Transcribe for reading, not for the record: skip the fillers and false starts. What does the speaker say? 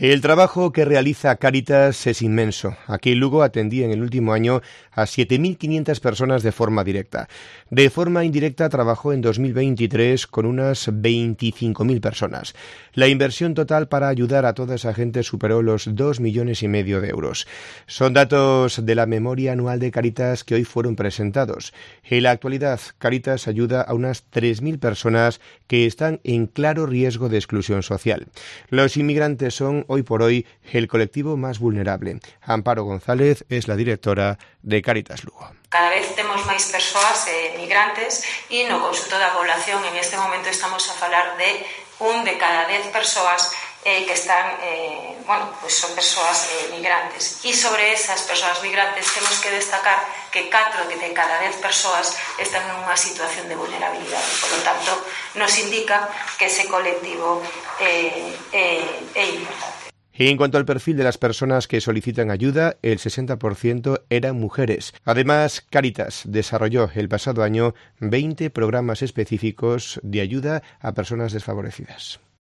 El trabajo que realiza Cáritas es inmenso. Aquí en Lugo atendía en el último año a 7.500 personas de forma directa. De forma indirecta trabajó en 2023 con unas 25.000 personas. La inversión total para ayudar a toda esa gente superó los 2,5 millones de euros. Son datos de la memoria anual de Cáritas que hoy fueron presentados. En la actualidad, Cáritas ayuda a unas 3.000 personas que están en claro riesgo de exclusión social. Los inmigrantes son hoy por hoy el colectivo más vulnerable. Amparo González es la directora de Cáritas Lugo. Cada vez temos máis persoas migrantes e no consulto da población en este momento estamos a falar de 1 de cada 10 persoas que están, son persoas migrantes. E sobre esas persoas migrantes temos que destacar que 4 de cada 10 persoas están en unha situación de vulnerabilidade. Por lo tanto, nos indica que ese colectivo é importante. En cuanto al perfil de las personas que solicitan ayuda, el 60% eran mujeres. Además, Cáritas desarrolló el pasado año 20 programas específicos de ayuda a personas desfavorecidas.